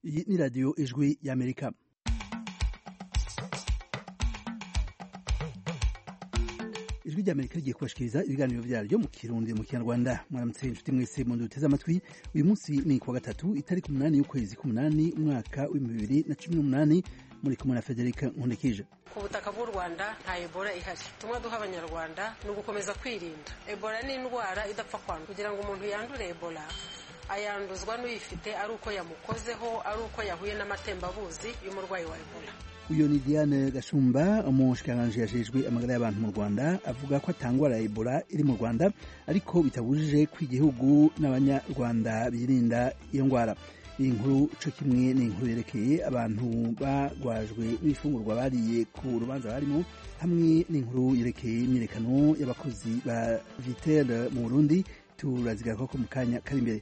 Iyi ni radiyo ijwi y'Amerika. Ijwi ry'Amerika rigiye kubashikiriza ibiganiro vyaryo mu Kirundi mu Kinyarwanda. Mwaramutse inshuti mwese mu duteze amatwi. Uyu munsi ni kuwa gatatu itariki 8 y'ukwezi k'umunani umwaka wa 2018 muri kumwe na Federica Nkundikije. Ku butaka bw'u Rwanda nta Ebola ihari. Tumwe duha abanyarwanda ni ugukomeza kwirinda. Ebola ni indwara idapfa kwandura. Kugira ngo umuntu yandure Ebola ayanduzwa n'uyifite ari uko yamukozeho, ari uko yahuye n'amatembabuzi y'umurwayi wa Ebola. Uyo ni Diane Gashumba, umushikiranganji yajejwe amagara y'abantu mu Rwanda, avuga ko atangwara ya Ebola iri mu Rwanda ariko bitabujije ko igihugu n'abanyarwanda birinda iyo ngwara. Iyi nkuru co kimwe ni inkuru yerekeye abantu bagwajwe n'ifungurwa bariye ku rubanza barimo, hamwe n'inkuru yerekeye imyirekano y'abakozi ba Vitel mu Burundi. Turazigara ko mu kanya kari imbere.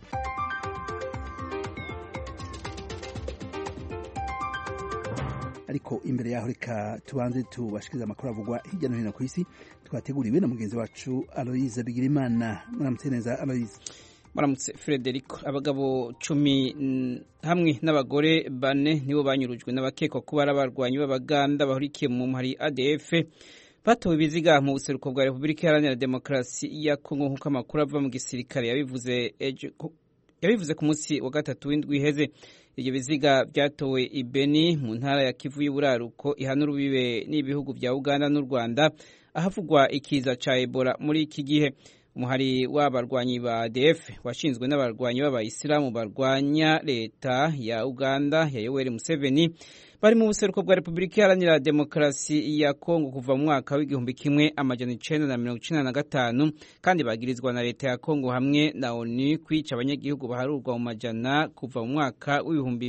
Ariko imbere yaho reka tubanze tubashikiriza amakuru avugwa hirya no hino ku isi twateguriwe na mugenzi wacu Aloise Bigirimana. Muramutse neza Aloise. Muramutse Frederico. Abagabo 10 hamwe n'abagore 4 nibo banyurujwe n'abakekwa kuba abarwanyi b'Abaganda bahurikiye mu mpari ADF batowe ibiziga mu buseruko bwa Repubulika Iharanira Demokarasi ya Kongo nk'uko amakuru ava mu gisirikare yabivuze ku munsi wa gatatu w'indwi iheze. Ibyo biziga byatowe i Beni mu ntara ya Kivu y'Uburaruko ihana urubibe n'ibihugu bya Uganda n'u Rwanda, ahavugwa ikiza ca Ebola muri iki gihe. Umuhari w'abarwanyi ba ADF washinzwe n'abarwanyi b'abayisilamu barwanya leta ya Uganda ya Yoweri Museveni bari mu buseruko bwa Repubulika Iharanira Demokarasi ya Kongo kuva mu mwaka w'igihumbi kimwe amajana 1995, kandi bagirizwa na leta ya Kongo hamwe na ONU kwica abanyagihugu baharurwa mu majana kuva mu mwaka w'ibihumbi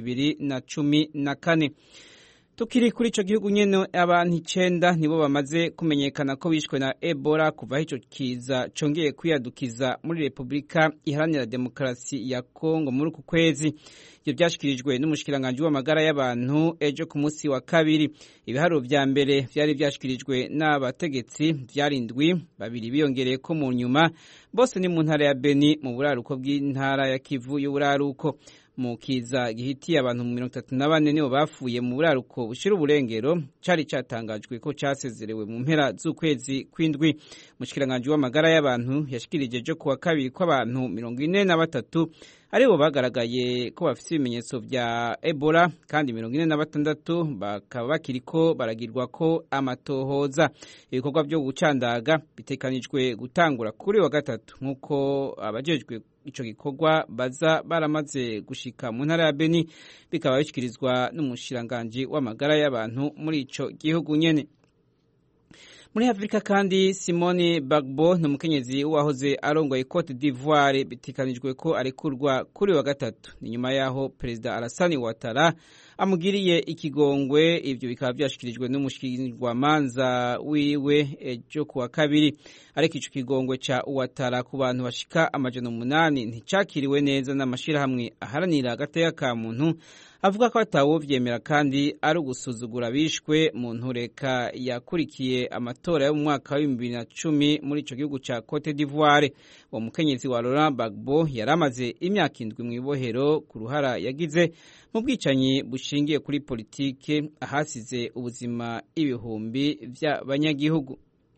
2014. Tukiri kuri ico gihugu nyene, abantu 9 nibo bamaze kumenyekana ko bishwe na Ebola kuva ico kiza congeye kwiyadukiza muri Repubulika Iharanira Demokarasi ya Kongo muri uku kwezi. Ibyo byashikirijwe n'umushikiranganje w'amagara y'abantu ejo ku munsi wa kabiri. Ibiharuro vya mbere vyari vyashikirijwe n'abategetsi vyarindwi, babiri biyongereye ko mu nyuma, bose ni mu ntara ya Beni mu buraruko bw'intara ya Kivu y'Uburaruko. Mu kiza gihitiye abantu 34 nibo bafuye mu buraruko bushira uburengero, cari catangajwe ko casezerewe mu mpera z'ukwezi kw'indwi. Umushikiranganje w'amagara y'abantu yashikirije ejo kuwa kabiri ko abantu 43 aribo bagaragaye ko bafite ibimenyetso vya Ebola, kandi 46 bakaba bakiriko baragirwa ko amatohoza. Ibikorwa byo gucandaga bitekanijwe gutangura kuri wa gatatu nk'uko abajejwe ico gikorwa baza baramaze gushika mu ntara ya Beni, bikaba bishikirizwa n'umushiranganje w'amagara y'abantu muri ico gihugu nyene. Muri Afrika kandi, Simone Bagbo n'umukenyezi wahoze arongoye Cote d'Ivoire bitikanijwe ko arekurwa kuri wa gatatu, ni nyuma yaho Perezida Alassane Ouattara amugiriye ikigongwe. Ivyo bikaba byashikirijwe n'umushikirwamanza wiwe ejo kuwa kabiri. Ariko ico kigongwe ca Ouattara ku bantu bashika amajana 8 nticakiriwe neza n'amashirahamwe aharanira agateka ka muntu, avuga ko atawovyemera kandi ari ugusuzugura bishwe mu ntureka yakurikiye amatora yo mu mwaka wa 2010 muri ico gihugu ca Cote d'Ivoire. Uwo mukenyezi wa Laurent Gbagbo yaramaze imyaka 7 mw'ibohero ku ruhara yagize mu bwicanyi bushingiye kuri politike ahasize ubuzima ibihumbi vy'abanyagihugu.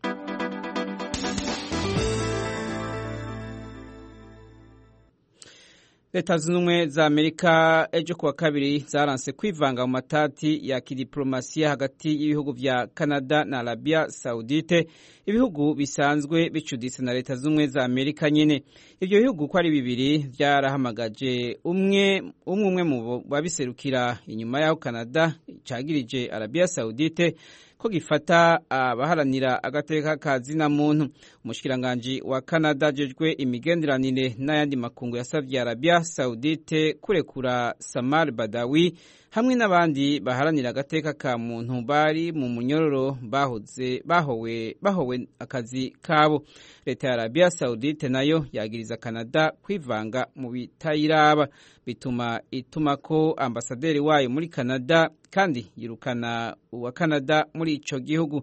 Leta Zunze Ubumwe za Amerika ejo kuwa kabiri zaranse kwivanga mu matati ya kidiplomasiya hagati y'ibihugu vya Canada na Arabia Saudite, ibihugu bisanzwe bicuditse na Leta Zunze Ubumwe za Amerika nyene. Ivyo bihugu ko ari bibiri vyarahamagaje umwe mu babiserukira inyuma yaho Canada cagirije Arabia Saudite ko gifata abaharanira agateka kazina muntu. Umushikiranganje wa Canada jejwe imigenderanire n'ayandi makungu yasavye Arabia Saudite kurekura Samar Badawi hamwe n'abandi baharanira agateka ka muntu bari mu munyororo bahowe akazi kabo. Leta ya Arabia Saudite nayo yagiriza Canada kwivanga mu bitayiraba, bituma itumako ambasaderi wayo muri Canada kandi yirukana uwa Canada muri ico gihugu.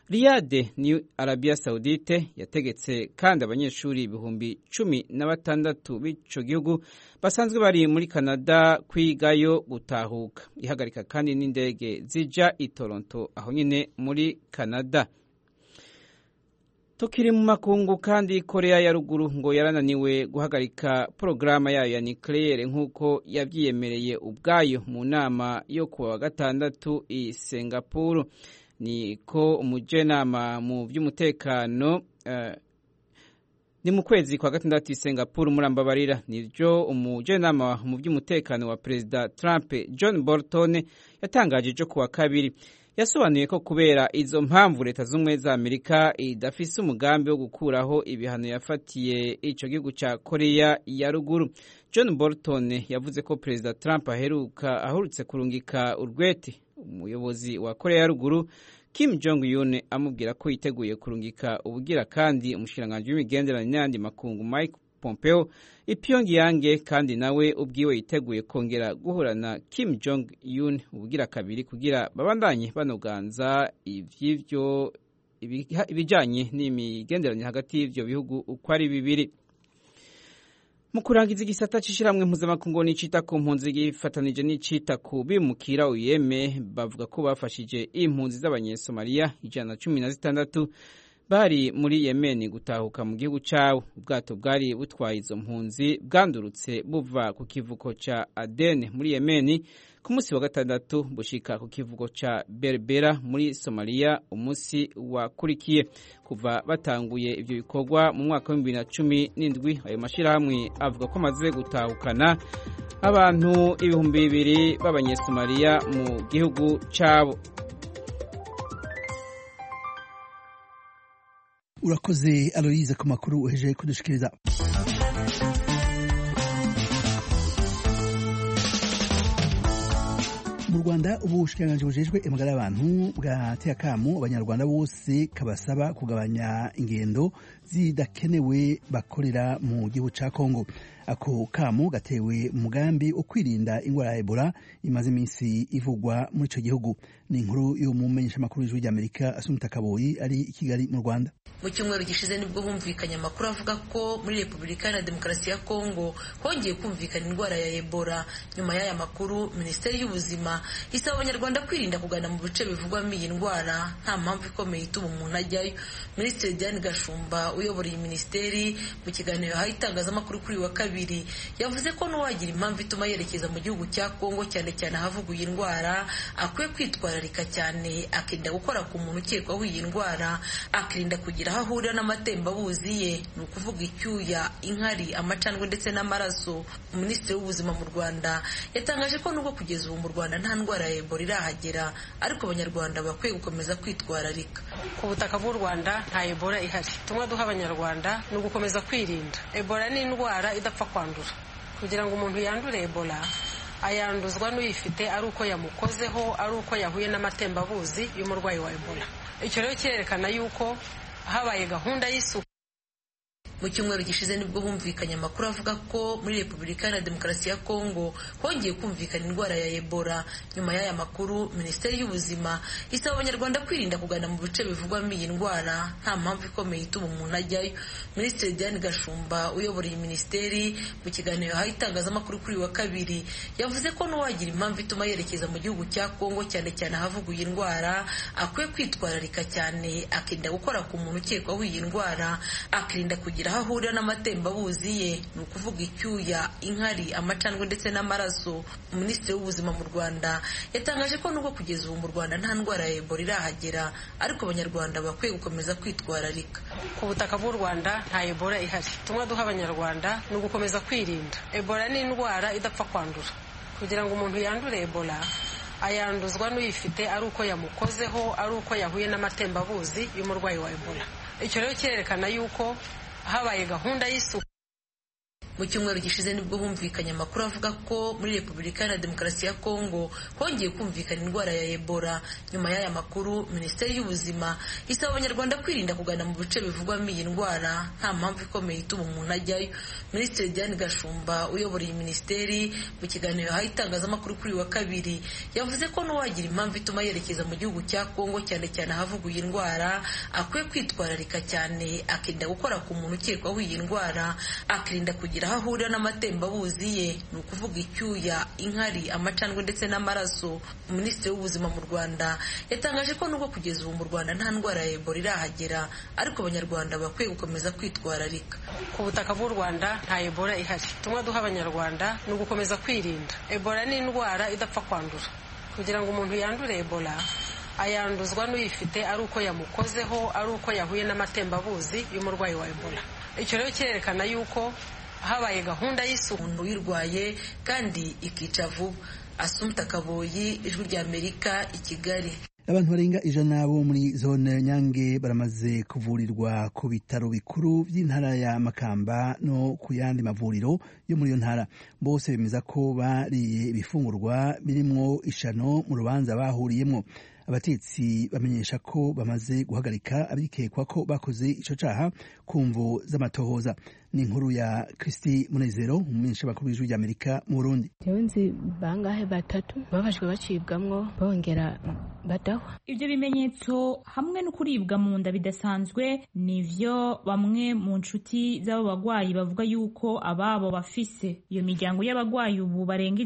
Riyadh ni Arabia Saudite yategetse kandi abanyeshuri ibihumbi 16 b'ico gihugu basanzwe bari muri Canada kwigayo gutahuka. Ihagarika kandi n'indege zija i Toronto aho nyine muri Canada. Tukiri mu makungu kandi Korea ya ruguru ngo yarananiwe guhagarika porogaramu yayo ya nucleaire nk'uko yavyiyemereye ubwayo mu nama yo kuwa gatandatu i Singapore. Niko umujenama mu by'umutekano ni mu kwezi kwa gatandatu i Singapore murambabarira nivyo umujenama mu by'umutekano wa President Trump John Bolton yatangaje jo kuwa kabiri. Yasobanuye ko kubera izo mpamvu leta z'umwe za Amerika idafise umugambi wo gukuraho ibihano yafatiye ico gihugu ca Korea ya ruguru. John Bolton yavuze ko President Trump aherutse kurungika urwete umuyobozi wa Korea ya ruguru Kim Jong-un amubwira ko yiteguye kurungika ubugira kandi umushikiranganji w'imigenderanire n'andi makungu Mike Pompeo i Pyongyang kandi nawe ubwiwe yiteguye kongera guhura na Kim Jong-un ubugira kabiri kugira babandanye banoganza ivy'ivyo ibijanye n'imigenderanire hagati y'ivyo bihugu uko ari bibiri. Mu kurangiza igisata c'ishiramwe mpuzamakungu n'icita ku mpunzi gifatanije n'icita ku bimukira uyeme bavuga ko bafashije impunzi z'abanyesomalia 116 bari muri Yemen gutahuka mu gihugu cyawo. Ubwato bwari butwaye izo mpunzi bwandurutse buva ku kivuko ca Aden muri Yemen ku munsi wa gatandatu bushika ku kivuko ca Berbera muri Somalia umunsi wakurikiye. Kuva batanguye ivyo bikorwa mu mwaka wa 2017 ayo mashirahamwe avuga ko amaze gutahukana abantu 2,000 b'abanyesomalia mu gihugu cabo. Urakoze Aloise ku makuru uhejeje kudushikiriza. Mu Rwanda ubushikiranganji bujejwe amagara y'abantu bwateye akamu abanyarwanda bose kabasaba kugabanya ingendo zidakenewe bakorera mu gihugu ca Kongo. Ako kamu gatewe umugambi wo kwirinda ingwara ya Ebola imaze iminsi ivugwa muri ico gihugu. Ni inkuru yo mu menyeshamakuru y'ijwi ry'Amerika Asumta Kaboyi ari i Kigali mu Rwanda. Mu cyumweru gishize nibwo humvikanye amakuru avuga ko muri Repubulika ya Demokarasi ya Kongo hongeye kumvikana indwara ya Ebola. Nyuma y'aya makuru Minisiteri y'Ubuzima isaba abanyarwanda kwirinda kugana mu bice bivugwamo iyi ndwara nta mpamvu ikomeye ituma umuntu ajyayo. Minisitiri Diane Gashumba uyobora iyi minisiteri mu kiganiro yahaye itangazamakuru kuri wa kabiri yavuze ko n'uwagira impamvu ituma yerekeza mu gihugu cya Kongo cyane cyane ahavuga iyi ndwara akwiye kwitwararika cyane akirinda gukora ku muntu ukekwaho iyi ndwara, akirinda kugira aho ahurira n'amatembabuzi ye ni ukuvuga icyuya, inkari, amacandwe ndetse n'amaraso. Minisitiri w'Ubuzima mu Rwanda yatangaje ko nubwo kugeza ubu mu Rwanda nta ndwara ya Ebola irahagera ariko abanyarwanda bakwiye gukomeza kwitwararika. Ku butaka bw'u Rwanda nta Ebola ihari. Tumwe duha abanyarwanda ni ugukomeza kwirinda. Ebola ni indwara idapfa kwandura. Kugira ngo umuntu yandure Ebola ayanduzwa n'uyifite ari uko yamukozeho, ari uko yahuye n'amatembabuzi y'umurwayi wa Ebola. Icyo rero cyerekana yuko habaye gahunda y'isuku. Mu cyumweru gishize nibwo humvikanye amakuru avuga ko muri Repubulika ya Demokarasi ya Kongo hongeye kumvikana indwara ya Ebola. Nyuma y'aya makuru Minisiteri y'Ubuzima isaba abanyarwanda kwirinda kugana mu bice bivugwamo iyi ndwara nta mpamvu ikomeye ituma umuntu ajyayo. Minisitiri Diane Gashumba uyobora iyi minisiteri mu kiganiro yahaye itangazamakuru kuri wa kabiri yavuze ko n'uwagira impamvu ituma yerekeza mu gihugu cya Kongo cyane cyane ahavuga iyi ndwara akwiye kwitwararika cyane akirinda gukora ku muntu ukekwaho iyi ndwara, akirinda kugira aho ahurira n'amatembabuzi ye ni ukuvuga icyuya, inkari, amacandwe ndetse n'amaraso. Minisitiri w'Ubuzima mu Rwanda yatangaje ko nubwo kugeza ubu mu Rwanda nta ndwara ya Ebola irahagera ariko abanyarwanda bakwiye gukomeza kwitwararika. Ku butaka bw'u Rwanda nta Ebola ihari. Tumwe duha abanyarwanda ni ugukomeza kwirinda. Ebola ni indwara idapfa kwandura. Kugira ngo umuntu yandure Ebola ayanduzwa n'uyifite ari uko yamukozeho, ari uko yahuye n'amatembabuzi y'umurwayi wa Ebola. Icyo rero cyerekana yuko habaye gahunda y'isuku. mu cyumweru gishize nibwo humvikanye amakuru avuga ko muri Repubulika Iharanira Demokarasi ya Kongo hongeye kumvikana indwara ya Ebola. Nyuma y'aya makuru, Minisiteri y'Ubuzima isaba Abanyarwanda kwirinda kugana mu bice bivugwamo iyi ndwara nta mpamvu ikomeye ituma umuntu ajyayo. Minisitiri Diane Gashumba uyobora iyi minisiteri mu kiganiro yahaye itangazamakuru kuri wa kabiri yavuze ko n'uwagira impamvu ituma yerekeza mu gihugu cya Kongo cyane cyane ahavugwa iyi ndwara akwiye kwitwararika cyane, akirinda gukora ku muntu ukekwaho iyi ndwara, akirinda kugira aho ahurira n'amatembabuzi ye, ni ukuvuga icyuya, inkari, amacandwe ndetse n'amaraso. Minisitiri w'Ubuzima mu Rwanda yatangaje ko nubwo kugeza ubu mu Rwanda nta ndwara ya Ebola irahagera, ariko Abanyarwanda bakwiye gukomeza kwitwararika. Ku butaka bw'u Rwanda nta Ebola ihari. Tumwe duha Abanyarwanda ni ugukomeza kwirinda. Ebola ni indwara idapfa kwandura. Kugira ngo umuntu yandure Ebola ayanduzwa n'uyifite ari uko yamukozeho, ari uko yahuye n'amatembabuzi y'umurwayi wa Ebola. Icyo rero kirerekana yuko habaye gahunda y'isuku uyirwaye kandi ikica vuba. Assumpta Kaboyi, Ijwi ry'Amerika, i Kigali. Abantu barenga 100 bo muri zone Nyange baramaze kuvurirwa ku bitaro bikuru by'intara ya Makamba no ku yandi mavuriro yo muri yo ntara. Bose bemeza ko bariye ibifungurwa birimwo ishano mu rubanza bahuriyemo. Abatetsi bamenyesha ko bamaze guhagarika abikekwa ko bakoze ico caha kumvo z'amatohoza. Ni inkuru ya Kristi Munezero, umumenyesha bakuru w'Ijwi ry'Amerika mu Burundi. Nzi bangahe batatu babashwe bacibwamwo bongera badahwa. Ivyo bimenyetso hamwe no kuribwa mu nda bidasanzwe nivyo bamwe mu nshuti z'abo bagwayi bavuga yuko ababo bafise. Iyo miryango y'abagwayi ubu barenga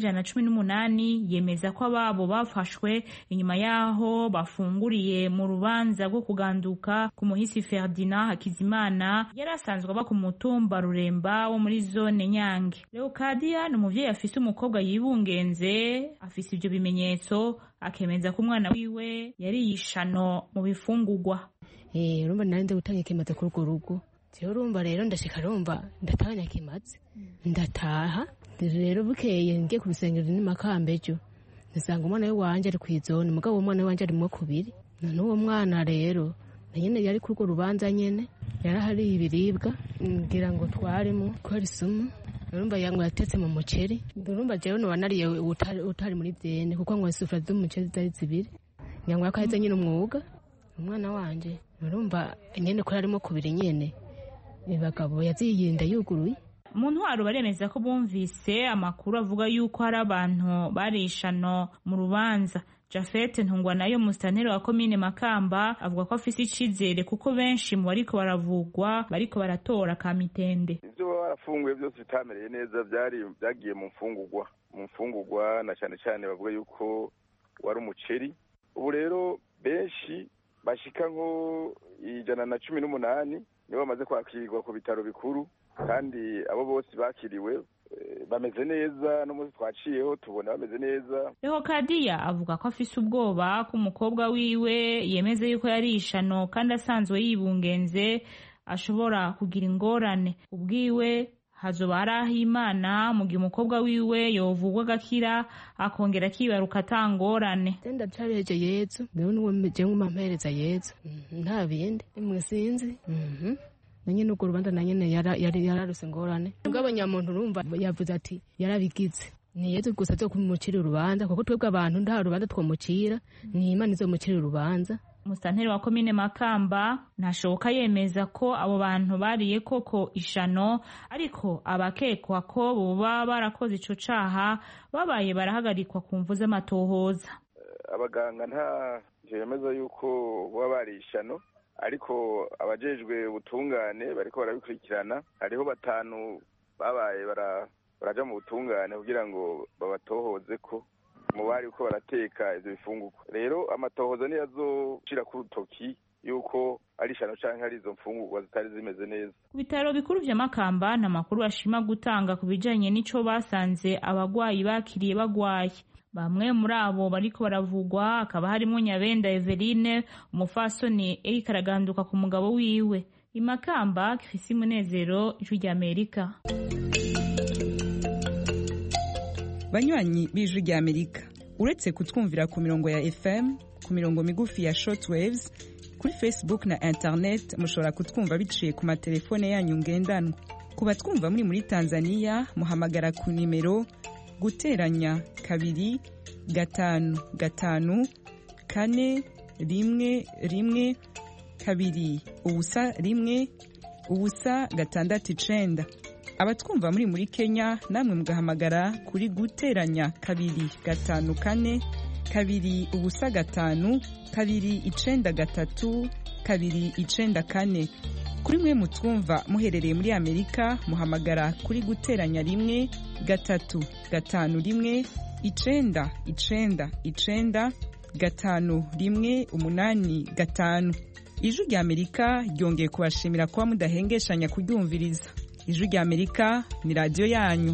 118 yemeza ko ababo bafashwe inyuma yaho bafunguriye mu rubanza rwo kuganduka ku muhisi Ferdinand Hakizimana yari asanzwe aba ku mutumba Ruremba wo muri zone Nyange. Leocadia ni umuvyeyi afise umukobwa yibungenze, afise ivyo bimenyetso, akemeza ko umwana wiwe yari yishano mu bifungurwa. Urumva narinze gutanga ikimaze kuri urwo rugo. Urumva rero ndashika rumva ndatanya kimaze. Ndataha rero bukeye ngiye kubisengera ni Makamba ejo. Nsanga umwana we wanje ari kwizone, mugabo umwana wanje ari mu kubiri. None uwo mwana rero nyene yari kuri urwo rubanza nyene yarahari ibiribwa ngira ngo twarimo ko ari sumu. Urumva yango yatetse mu muceri. Urumva jewe no wanariye utari muri byene kuko ngo isufra z'umuceri zari zibiri. Yango yakaheze nyine umwuga umwana wanje. Urumva nyene ko arimo kubiri nyene. Ibagabo yaziyinda yuguruye. Mu ntwaro baremeza ko bumvise amakuru avuga yuko hari abantu barishano mu rubanza. Jafete Ntungwa nayo musitanteri wa komine Makamba avuga ko afise icizere kuko benshi mu bariko baravugwa bariko baratora kamitende. Ivyo barafunguye byose bitamereye neza byagiye mu mfungurwa na cyane cyane bavuga yuko wari umuceri. Ubu rero benshi bashika nko 118 nibo bamaze kwakirwa ku bitaro bikuru kandi abo bose bakiriwe bameze neza, no muri twaciyeho tubona bameze neza. Leocadia avuga ko afise ubwoba ko umukobwa wiwe yemeze yuko yari ishano kandi asanzwe yibungenze ashobora kugira ingorane. Ubwiwe hazoba ari Imana mu gihe umukobwa wiwe yovugwa gakira akongera akibaruka atangorane. Tenda cyareje Yezu niwe n'uwo mumpereza Yezu nta bindi mwesinzi. Nanye nuko rubanza nanye yararuse ngorane. Mugabo nyamuntu urumva yavuze ati yarabigize. Ni Yezu gusa zo kumucira urubanza kuko twebwe abantu nda rubanza twomucira ni Imana izo mucira urubanza. Musitanteri wa komine Makamba ntashoboka yemeza ko abo bantu bariye koko ishano, ariko abakekwa ko boba barakoze ico caha babaye barahagarikwa ku mvu z'amatohoza. Abaganga nta yemeza yuko boba bari ishano, ariko abajejwe ubutungane bariko barabikurikirana. Hariho 5 babaye baraja mu butungane kugira ngo babatohoze ko mubari uko barateka ivyo bifungurwa. Rero amatohoza niyo azoshira ku rutoki yuko ari ishano canke ari izo mfungurwa zitari zimeze neza. Ku bitaro bikuru vya Makamba nta makuru ashima gutanga ku bijanye n'ico basanze abagwayi bakiriye bagwaye. Bamwe muri abo bariko baravugwa akaba harimo Nyabenda Eveline, umufasoni Eric araganduka ku mugabo wiwe. Imakamba, Kristi Munezero, Ijwi ry'Amerika. Banywanyi b'Ijwi ry'Amerika, uretse kutwumvira ku mirongo ya FM, ku mirongo migufi ya shortwaves, kuri Facebook na internet mushobora kutwumva biciye ku matelefone yanyu ngendanwa. Ku batwumva muri Tanzania muhamagara ku nimero guteranya 2 5 5 4 1 1 2 ubusa 1 ubusa 6 abatwumva muri Kenya namwe mugahamagara kuri guteranya 2 5 4 2 ubusa 5 2 9 3 2 9 kuri mwe mutwumva muherereye muri Amerika muhamagara kuri guteranya 1 3 5 1 9 9 9 5 1 8 5. Ijwi rya Amerika ryongeye kubashimira kuba mudahengeshanya kuryumviriza. Ijwi rya Amerika ni radio yanyu.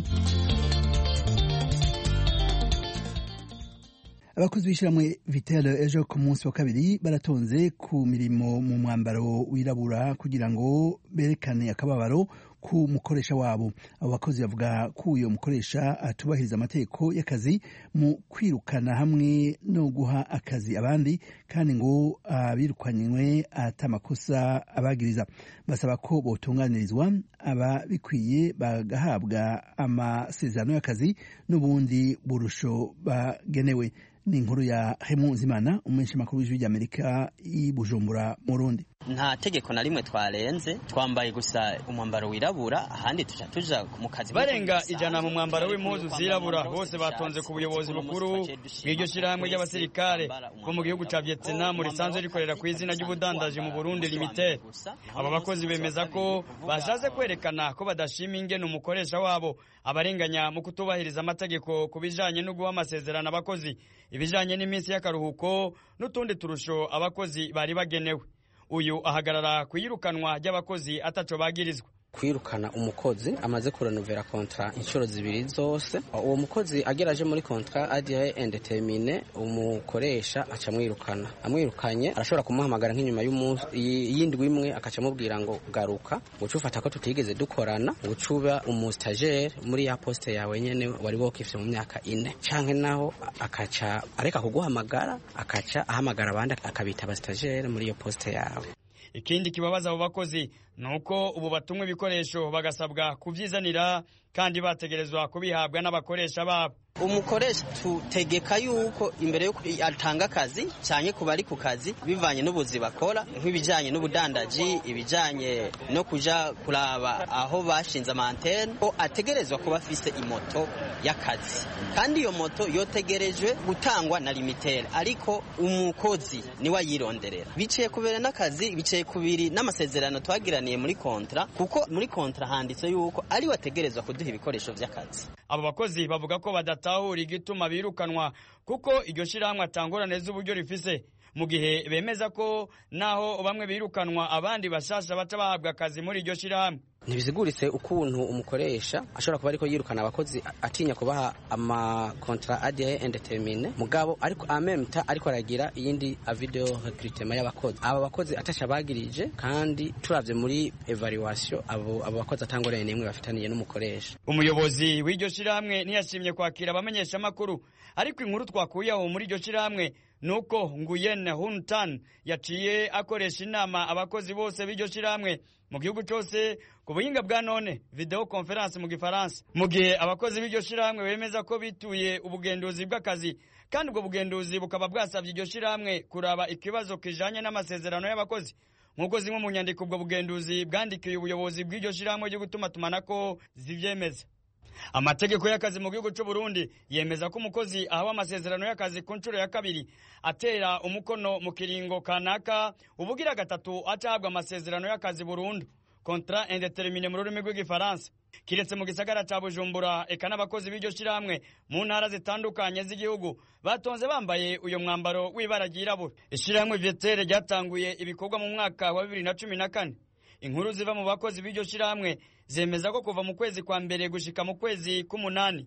Abakozi b'ishyirahamwe Vitel ejo ku munsi wa kabiri baratonze ku mirimo mu mwambaro wirabura kugira ngo berekane akababaro ku mukoresha wabo. Abo bakozi bavuga ko uyo mukoresha atubahiriza amategeko y'akazi mu kwirukana hamwe no guha akazi abandi kandi ngo abirukanywe atamakosa abagiriza. Basaba ko botunganirizwa ababikwiye bagahabwa amasezerano y'akazi n'ubundi burusho bagenewe. Ni inkuru ya Hemu Zimana umumenyesha makuru w'Ijwi rya Amerika i Bujumbura mu Burundi. Nta tegeko na rimwe twarenze, twambaye gusa umwambaro wirabura ahandi tuja mu kazi. Barenga 100 mu mwambaro w'impuzu zirabura bose batonze ku buyobozi bukuru bw'iryo shirahamwe ry'abasirikare bo mu gihugu ca Vietnam risanzwe rikorera ku izina ry'ubudandaji mu Burundi Limited. Aba bakozi bemeza ko bashaze kwerekana ko badashima ingene umukoresha wabo abarenganya mu kutubahiriza amategeko kubijanye no guha amasezerano abakozi, ibijanye n'iminsi y'akaruhuko n'utundi turusho abakozi bari bagenewe. Uyu ahagarara kuyirukanwa ry'abakozi ataco bagirizwa. Kwirukana umukozi amaze kurenovera kontra inshuro zibiri zose, uwo mukozi ageraje muri kontra adiye indetermine umukoresha aca mwirukana. Amwirukanye arashobora kumuhamagara nk'inyuma y'indwi imwe akaca mubwira ngo garuka, ucufata ko tutigeze dukorana, ucuba umustagiaire muri ya poste yawe nyene wari wokifye mu myaka 4, canke naho akaca areka kuguhamagara akaca ahamagara abandi akabita abastagiaire muri iyo poste yawe. Ikindi kibabaza abo bakozi nuko ubu batumwe ibikoresho bagasabwa kuvyizanira kandi bategerezwa kubihabwa n'abakoresha babo. Umukoresha tutegeka yuko imbere yuko atanga akazi cyane kuba ari ku kazi bivanye n'ubuzi bakora, nk'ibijanye n'ubudandaji, ibijanye no kuja kuraba aho bashinze amantene, ko ategerezwa kuba afise imoto y'akazi, kandi iyo moto yotegerejwe gutangwa na limitere, ariko umukozi niwe ayironderera. Biciye kubera n'akazi, biciye kubiri n'amasezerano twagiraniye muri kontra, kuko muri kontra handitse yuko ari wategerezwa kuduha ibikoresho vy'akazi. Abo bakozi bavuga ko badatahura igituma birukanwa kuko iryo shirahamwe atangorane z'uburyo rifise, mu gihe bemeza ko naho bamwe birukanwa abandi bashasha baca bahabwa akazi muri iryo shirahamwe. Ntibiziguritse ukuntu umukoresha ashobora kuba ariko yirukana abakozi atinya kubaha ama contrat adiye indetermine, mugabo ariko amemta ariko aragira iyindi video recruitment y'abakozi. Aba bakozi atasha bagirije kandi turavye muri evaluation abo bakozi atangorane nimwe bafitaniye n'umukoresha. Umuyobozi w'iryo shirahamwe ntiyashimye kwakira abamenyesha makuru, ariko inkuru twakuyeho muri iryo shirahamwe nuko Nguyen Hun Tan yaciye akoresha inama abakozi bose b'iryo shirahamwe mu gihugu cyose ku buhinga bwa none, video conference mu Gifaransa, mu gihe abakozi b'iryo shirahamwe bemeza ko bituye ubugenduzi bw'akazi, kandi ubwo bugenduzi bukaba bwasabye iryo shirahamwe kuraba ikibazo kijanye n'amasezerano y'abakozi. Nk'uko zimwe mu nyandiko ubwo bugenduzi bwandikiye ubuyobozi bw'iryo shirahamwe ryo gutumatumanako zivyemeza. Amategeko y'akazi mu gihugu cy'u Burundi yemeza ko umukozi ahawe amasezerano y'akazi ku nshuro ya kabiri atera umukono mu kiringo kanaka, ubugira gatatu acahabwa amasezerano y'akazi burundu, contrat indéterminé mu rurimi rw'igifaransa. Kiretse mu gisagara ca Bujumbura, eka n'abakozi b'iryo shirahamwe mu ntara zitandukanye z'igihugu batonze bambaye uyo mwambaro w'ibara ryirabura. Ishirahamwe Viettel ryatanguye ibikorwa mu mwaka wa 2014. Inkuru ziva mu bakozi b'iryo shirahamwe zemeza ko kuva mu kwezi kwa mbere gushika mu kwezi k'umunani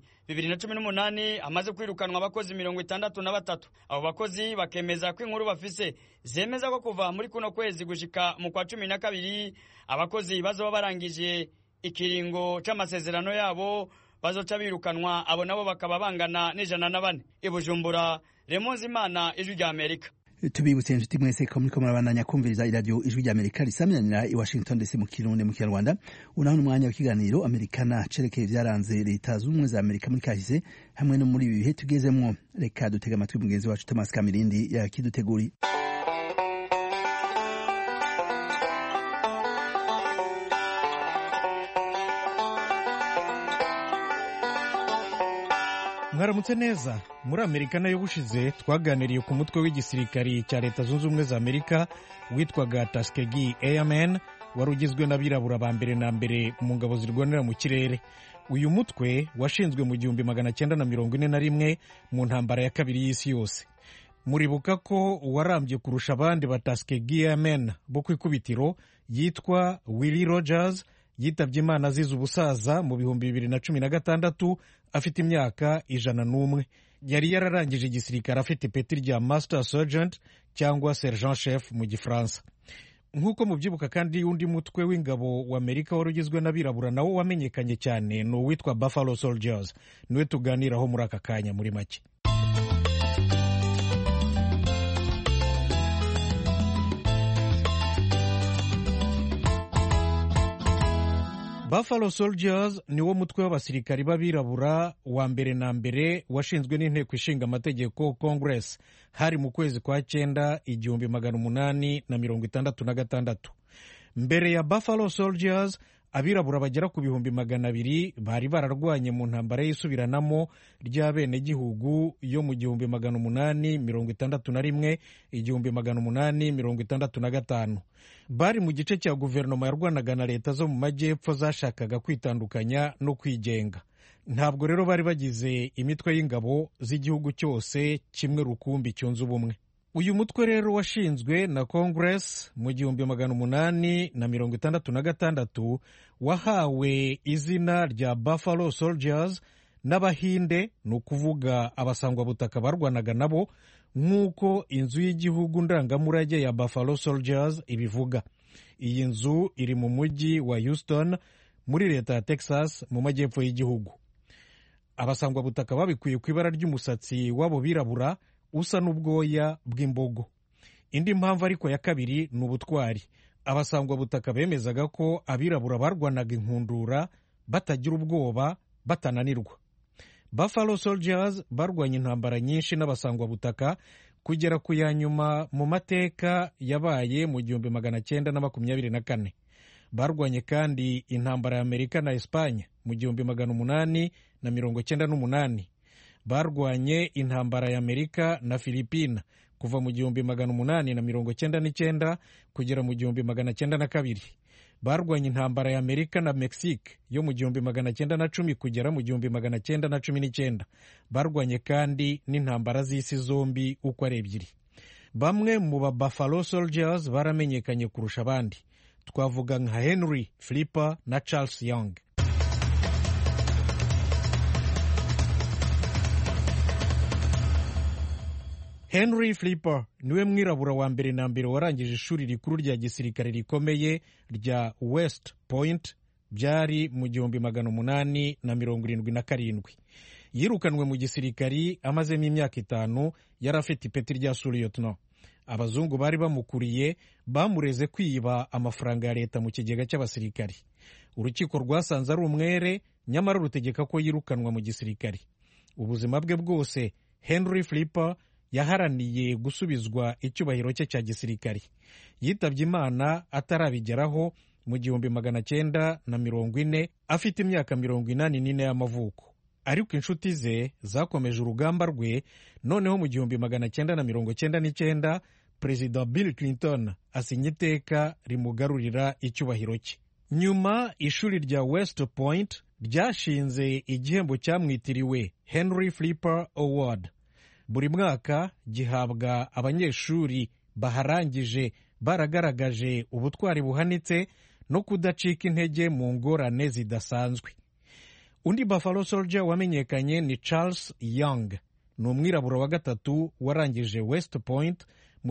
2018 amaze kwirukanwa abakozi 63. Abo bakozi bakemeza ko inkuru bafise zemeza ko kuva muri kuno kwezi gushika mu kwa 12 abakozi bazoba barangije ikiringo c'amasezerano yabo bazoca birukanwa, abo nabo bakaba bangana n'104. I Bujumbura, Remonzi Imana, Ijwi rya Amerika. tubibutse inshuti mwese ko muriko murabandanya kumviriza iradiyo ijwi ry'Amerika risamiranyira i Washington DC mu Kirundi mu Kinyarwanda. Unaho n'umwanya w'ikiganiro Amerikana cerekeye ivyaranze leta z'ubumwe za Amerika muri kahise hamwe no muri ibi bihe tugezemwo. Reka dutega amatwi mugenzi wacu Thomas Kamirindi yakiduteguri. mwaramutse neza. muri Amerika nayo bushize twaganiriye ku mutwe w'igisirikari cya leta zunze ubumwe za Amerika witwaga Tuskegee Airmen wari ugizwe n'abirabura ba mbere na mbere mu ngabo zirwanira mu kirere. uyu mutwe washinzwe mu 1941 mu ntambara ya kabiri y'isi yose. muribuka ko uwarambye kurusha abandi ba Tuskegee Airmen bo ku ikubitiro yitwa Willie Rogers yitabye Imana azize ubusaza mu 2016 afite imyaka 101. yari yararangije igisirikare afite ipeti rya Master Sergeant cyangwa Sergeant Chef mu Gifaransa. nk'uko mubyibuka kandi undi mutwe w'ingabo wa Amerika wari ugizwe n'abirabura nawo wamenyekanye cyane ni uwitwa Buffalo Soldiers. niwe tuganiraho muri aka kanya muri make. Buffalo Soldiers niwo mutwe w'abasirikari b'abirabura wa mbere na mbere washinzwe n'inteko ishinga amategeko Congress hari mu kwezi kwa 9 1866. mbere ya Buffalo Soldiers abirabura bagera ku 200,000 bari bararwanye mu ntambara y'isubiranamo ry'abenegihugu yo mu 1861 1865. bari mu gice cya guverinoma yarwanaga na leta zo mu majyepfo zashakaga kwitandukanya no kwigenga. ntabwo rero bari bagize imitwe y'ingabo z'igihugu cyose kimwe rukumbi cyunze ubumwe. uyu mutwe rero washinzwe na Congress mu 1866 wahawe izina rya Buffalo Soldiers n'Abahinde, ni ukuvuga abasangwabutaka barwanaga nabo, nk'uko inzu y'igihugu ndangamurage ya Buffalo Soldiers ibivuga. iyi nzu iri mu mujyi wa Houston muri leta ya Texas mu majyepfo y'igihugu. abasangwabutaka babikuye ku ibara ry'umusatsi w'abo birabura usa n'ubwoya bw'imbogo. indi mpamvu ariko ya kabiri ni ubutwari. abasangwabutaka bemezaga ko abirabura barwanaga inkundura batagira ubwoba batananirwa. Buffalo Soldiers barwanye intambara nyinshi n'abasangwabutaka kugera ku ya nyuma mu mateka yabaye mu 1924. barwanye kandi intambara ya Amerika na Espanye mu 1898. barwanye intambara ya Amerika na Filipina kuva mu 1899 kugera mu 1902. barwanye intambara ya Amerika na Mexique yo mu 1910 kugera mu 1919. barwanye kandi n'intambara z'isi zombi uko ari ebyiri. bamwe mu ba Buffalo Soldiers baramenyekanye kurusha abandi. twavuga nka Henry Flipper na Charles Young. Henry Flipper niwe mwirabura wa mbere na mbere warangije ishuri rikuru rya gisirikare rikomeye rya West Point byari mu 1877. yirukanwe mu gisirikari amazemo imyaka 5. yari afite ipeti rya Lieutenant. abazungu bari bamukuriye bamureze kwiba amafaranga ya leta mu kigega cy'abasirikari. urukiko rwasanze ari umwere, nyamara rutegeka ko yirukanwa mu gisirikari. ubuzima bwe bwose Henry Flipper yaharaniye gusubizwa icyubahiro cye cya gisirikari. yitabye Imana atarabigeraho mu 1940 afite imyaka 84 y'amavuko. ariko inshuti ze zakomeje urugamba rwe. noneho mu 1999 Perezida Bill Clinton asinya iteka rimugarurira icyubahiro cye. nyuma ishuri rya West Point ryashinze igihembo cyamwitiriwe Henry Flipper Award. buri mwaka gihabwa abanyeshuri baharangije baragaragaje ubutwari buhanitse no kudacika intege mu ngorane zidasanzwe. undi Buffalo Soldier wamenyekanye ni Charles Young. ni umwirabura wa gatatu warangije West Point mu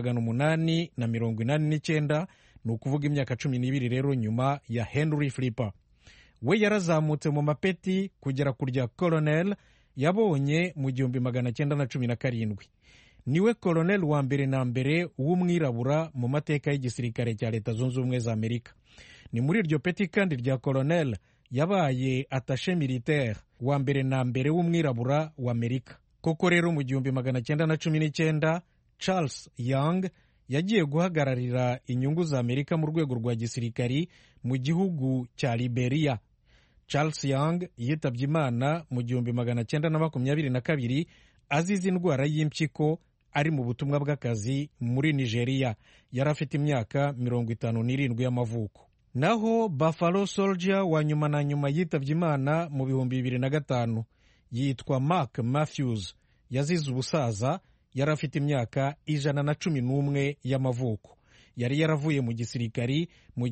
1889, ni ukuvuga imyaka 12 rero nyuma ya Henry Flipper. we yarazamutse mu mapeti kugera ku rya Colonel yabonye mu 1917. niwe koloneli wa mbere na mbere w'umwirabura mu mateka y'igisirikare cya Leta Zunze Ubumwe za Amerika. Ni muri iryo peti kandi rya koloneli yabaye attaché militaire wa mbere na mbere w'umwirabura wa Amerika. Koko rero mu 1919 Charles Young yagiye guhagararira inyungu za Amerika mu rwego rwa gisirikari mu gihugu cya Liberia. Charles Young yitabye Imana mu 1922 azize indwara y'impyiko ari mu butumwa bw'akazi muri Nigeria. Yari afite imyaka 57 y'amavuko. Naho Buffalo Soldier wa nyuma na nyuma yitabye Imana mu 2005 yitwa Mark Matthews. Yazize ubusaza, yari afite imyaka 111 y'amavuko. Yari yaravuye mu gisirikari mu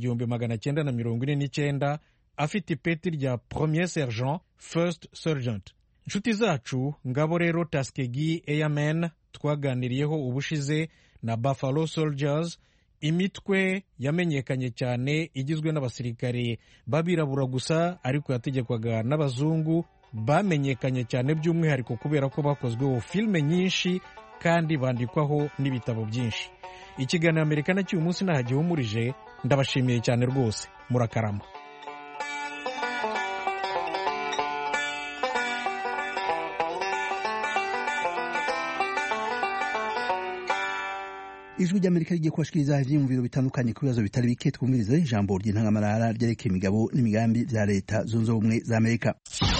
1949 afite ipeti rya Premier Sergeant, First Sergeant. Inshuti zacu, ngabo rero Tuskegee Airmen twaganiriyeho ubushize na Buffalo Soldiers, imitwe yamenyekanye cyane igizwe n'abasirikare babirabura gusa ariko yategekwaga n'abazungu, bamenyekanye cyane by'umwihariko kubera ko bakozweho filime nyinshi kandi bandikwaho n'ibitabo byinshi. Ikiganiro Amerikana cy'uyu munsi nahagihumurije, ndabashimiye cyane rwose, murakarama. Ijwi ry'Amerika rigiye kubashikiriza ivyiyumviro bitandukanye ku bibazo bitari bike. Twumvirize ijambo ry'intangamarara ryerekeye imigabo n'imigambi vya Leta Zunze Ubumwe za Amerika.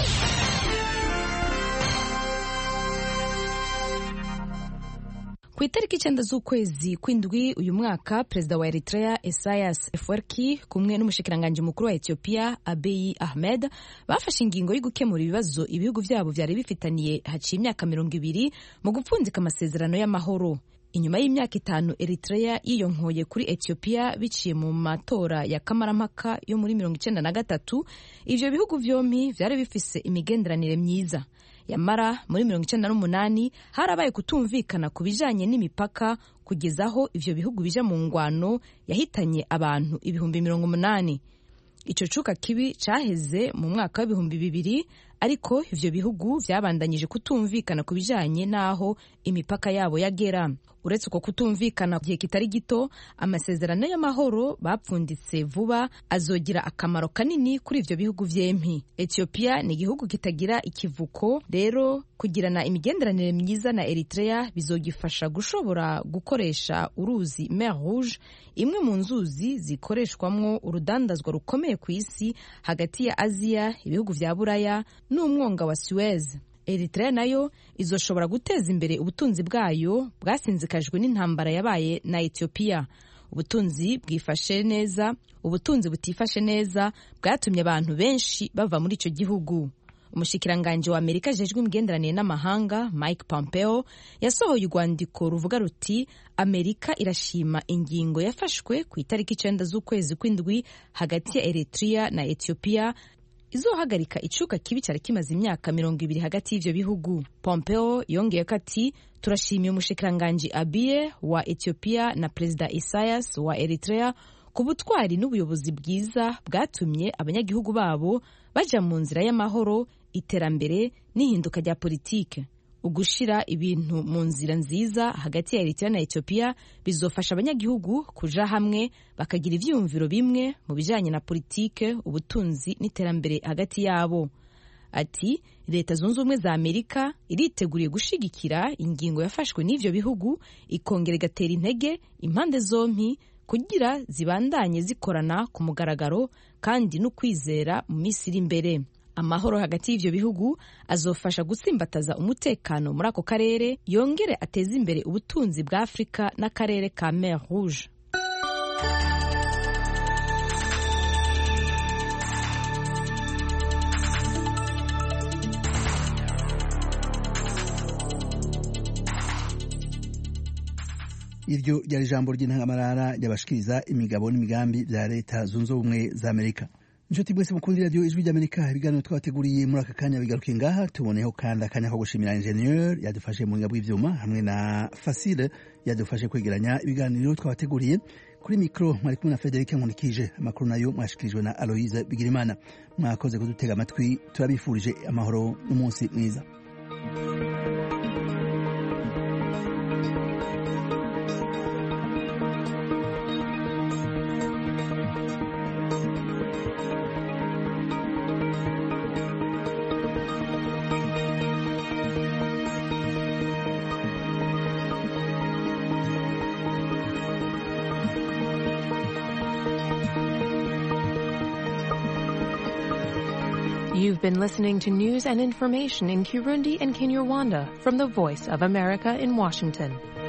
Ku itariki 9 z'ukwezi kw'indwi uyu mwaka, perezida wa Eritrea Isaias Afwerki kumwe n'umushikiranganje mukuru wa Ethiopia Abiy Ahmed bafashe ingingo yo gukemura ibibazo ibihugu vyabo vyari bifitaniye haciye imyaka 20 mu gupfundika amasezerano y'amahoro. Inyuma y'imyaka 5 Eritrea yiyonkoye kuri Ethiopia biciye mu matora ya kamarampaka yo muri 1993, ivyo bihugu vyompi vyari bifise imigenderanire myiza. Yamara muri 1998 harabaye kutumvikana ku bijanye n'imipaka kugezaho ivyo bihugu bija mu ngwano yahitanye abantu 80,000. Ico cuka kibi caheze mu mwaka wa 2000, ariko ivyo bihugu vyabandanyije kutumvikana ku bijanye naho imipaka yabo yagera. Uretse uko kutumvikana gihe kitari gito, amasezerano y'amahoro bapfunditse vuba azogira akamaro kanini kuri ivyo bihugu vyempi. Ethiopia ni igihugu kitagira ikivuko, rero kugirana imigenderanire myiza na Eritrea bizogifasha gushobora gukoresha uruzi Mer Rouge, imwe mu nzuzi zikoreshwamwo urudandazwa rukomeye ku isi hagati ya Aziya, ibihugu vya Buraya n'umwonga wa Suez. Eritrea nayo izoshobora guteza imbere ubutunzi bwayo bwasinzikajwe n'intambara yabaye na Ethiopia. Ubutunzi butifashe neza bwatumye abantu benshi bava muri ico gihugu. Umushikiranganje wa Amerika jejwe imigenderanire n'amahanga Mike Pompeo yasohoye urwandiko ruvuga ruti Amerika irashima ingingo yafashwe ku itariki 9 z'ukwezi kw'indwi hagati ya Eritrea na Ethiopia izohagarika icuka kibi cyari kimaze imyaka 20 hagati y'ivyo bihugu. Pompeo yongeye ko ati turashimiye umushikiranganje Abiy wa Ethiopia na Perezida Isaias wa Eritrea ku butwari n'ubuyobozi bwiza bwatumye abanyagihugu babo baja mu nzira y'amahoro, iterambere n'ihinduka rya politike. Ugushira ibintu mu nzira nziza hagati ya Eritrea na Ethiopia bizofasha abanyagihugu kuja hamwe bakagira ivyumviro bimwe mu bijanye na politike, ubutunzi n'iterambere hagati yabo. Ati Leta Zunze Ubumwe za Amerika iriteguriye gushigikira ingingo yafashwe n'ivyo bihugu, ikongera igatera intege impande zompi kugira zibandanye zikorana ku mugaragaro kandi no kwizera mu minsi iri imbere. Amahoro hagati y'ivyo bihugu azofasha gutsimbataza umutekano muri ako karere, yongere ateze imbere ubutunzi bwa Afrika n'akarere ka Mer Rouge. Iryo ryari ijambo ry'intangamarara ryabashikiriza imigabo n'imigambi vya Leta Zunze Ubumwe za Amerika. Inshuti mwese mukundira radio Ijwi ry'Amerika, ibiganiro twabateguriye muri aka kanya bigarukiye ngaha. Tuboneyeho kandi akanya ko gushimira ingenieur yadufashe mu ngabo y'ivyuma hamwe na Facile yadufashe kwegeranya ibiganiro twabateguriye. Kuri mikro mwari kumwe na Frederic Nkunikije, amakuru nayo mwashikirijwe na Aloise Bigirimana. Mwakoze kudutega amatwi, turabifurije amahoro n'umunsi mwiza. You've been listening to news and information in Kirundi and Kinyarwanda from the Voice of America in Washington.